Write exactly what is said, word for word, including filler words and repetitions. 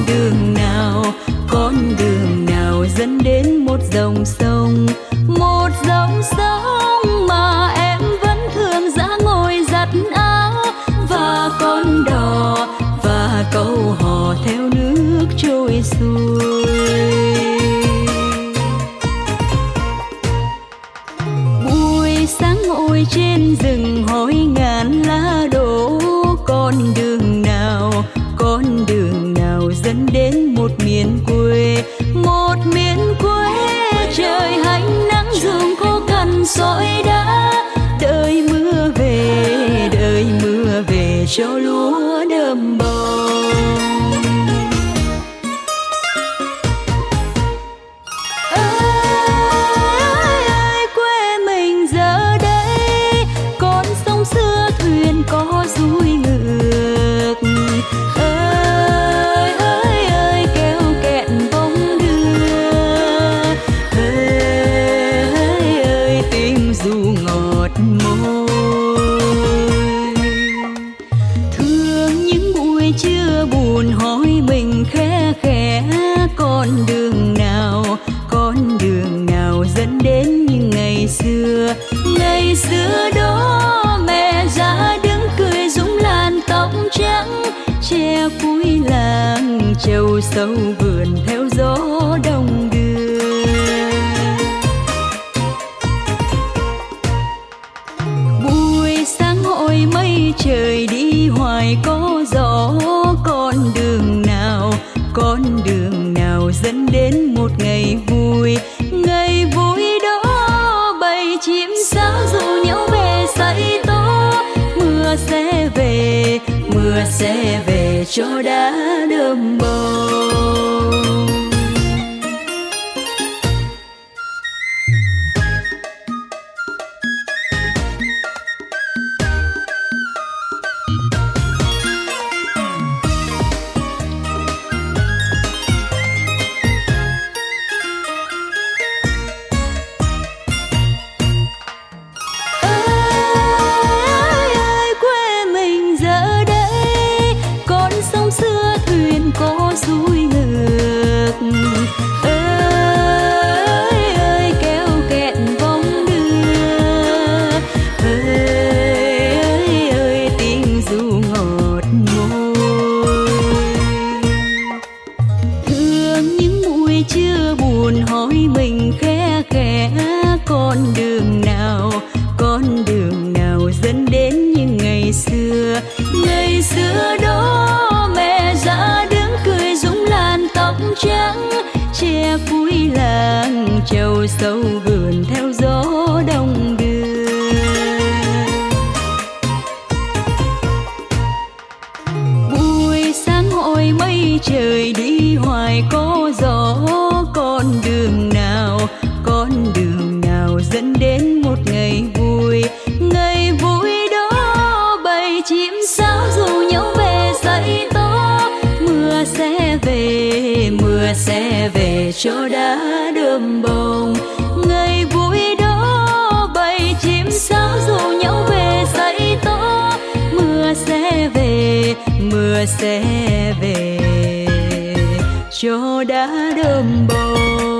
đường nào, con đường nào dẫn đến một dòng sông, một dòng sông mà em vẫn thường ra ngồi giặt áo, và con đò và câu hò theo nước trôi xuôi. Buổi sáng ngồi trên rừng hỏi ngàn lá đổ, con đường nào, con đường nào dẫn đến một miền quê, một miền quê trời hanh nắng ruộng khô cằn sỏi đá. Đợi mưa về, đợi mưa về cho lúa đơm bông. Ơi ơi quê mình giờ đây, con sông xưa thuyền có dùi ngược. Ơi ơi ơi kêu kẹt bóng đưa. Ơi ơi tiếng ru ngọt môi. Thương những buổi trưa buồn hỏi mình khẽ khẽ, con đường nào, con đường nào dẫn đến như ngày xưa. Ngày xưa đó mẹ già đứng cười rúng làn tóc trắng, che cuối làng trầu sâu vườn theo gió đông đưa. Buổi sáng hội mây trời đi hoài có gió, con đường nào, con đường nào dẫn đến một ngày vui. Ngày vui đó bầy chim sáo rủ nhau về say tố, mưa sẽ về, mưa sẽ về cho đã đơm bông. Ơi ơi quê mình giờ đây, con sông xưa thuyền có dùi ngược. Ơi ơi kêu kẹt bóng đưa. Ơi ơi tiếng ru ngọt môi. Thương những buổi trưa buồn hỏi mình khẽ khẽ, con đường nào, con đường nào dẫn đến như ngày xưa. Ngày xưa đó mẹ già đứng cười rúng làn tóc trắng, che cuối làng trầu sâu vườn theo gió đông đưa. Buổi sáng hội mây trời đi hoài có gió, con đường nào, con đường nào dẫn đến một ngày vui. Ngày vui đó bầy chim sáo rủ nhau về say tố, mưa sẽ về, mưa sẽ về cho đã đơm bông. Ngày vui đó bầy chim sáo rủ nhau về say tố, mưa sẽ về, mưa sẽ về cho đã đơm bông.